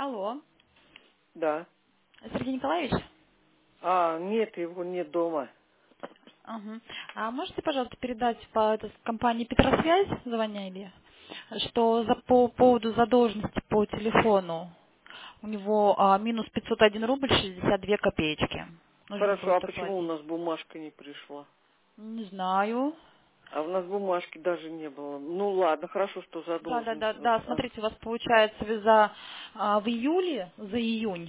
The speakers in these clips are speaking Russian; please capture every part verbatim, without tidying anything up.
Алло, Да. Сергей Николаевич? А, нет, его нет дома. Ага. А можете, пожалуйста, передать по это, с компании Петросвязь, звонили, что за, по поводу задолженности по телефону у него а, минус пятьсот один рубль шестьдесят две копеечки. Нужно Хорошо, а просто почему у платить. нас бумажка не пришла? Не знаю. А у нас бумажки даже не было. Ну ладно, хорошо, что Да, да, задолженность. да, да. А, Смотрите, у вас получается виза а, в июле за июнь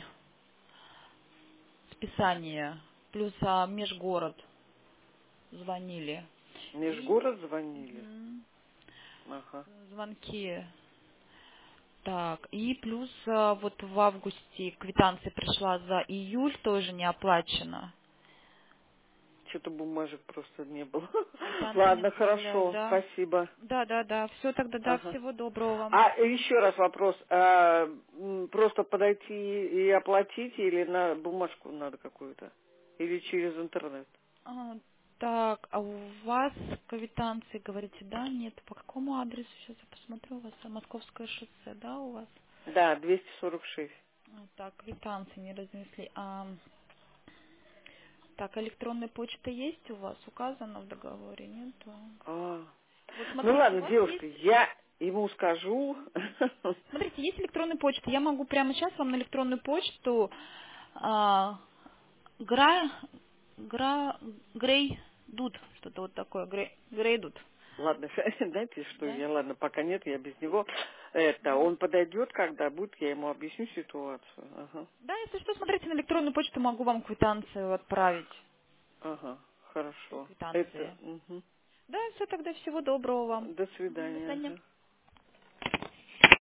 списание, плюс а, межгород звонили. И Межгород звонили? мгм, Ага. звонки. Так, и плюс а, вот в августе квитанция пришла за июль, тоже не оплачена. Что-то бумажек просто не было. Квитанции не Ладно, отправляют, хорошо, да? спасибо. Да, да, да. Все тогда, да, Ага. всего доброго вам. А еще раз вопрос. А, м, просто подойти и оплатить или на бумажку надо какую-то? Или через интернет? А, так, а у вас квитанции, говорите, да? Нет, по какому адресу? Сейчас я посмотрю. У вас а, Московское шоссе, да, у вас? Да, двести сорок шесть. А, так, квитанции не разнесли. А, так, электронная почта есть у вас? Указана в договоре? Нету? А. Вот Ну смотрите, у ладно, вас девушка, есть... я ему скажу. Смотрите, есть электронная почта. Я могу прямо сейчас вам на электронную почту а, гра, гра, грей дуд, что-то вот такое, грей, грей дуд. Ладно, знаете что, Да? я, ладно, пока нет, я без него. Это, Мгм. он подойдет, когда будет, я ему объясню ситуацию. Ага, Да, если что, смотрите, на электронную почту могу вам квитанцию отправить. ага, Все хорошо. Это, квитанции. мгм. Да, все тогда, всего доброго вам. До Мгм, до свидания. свидания. Ага.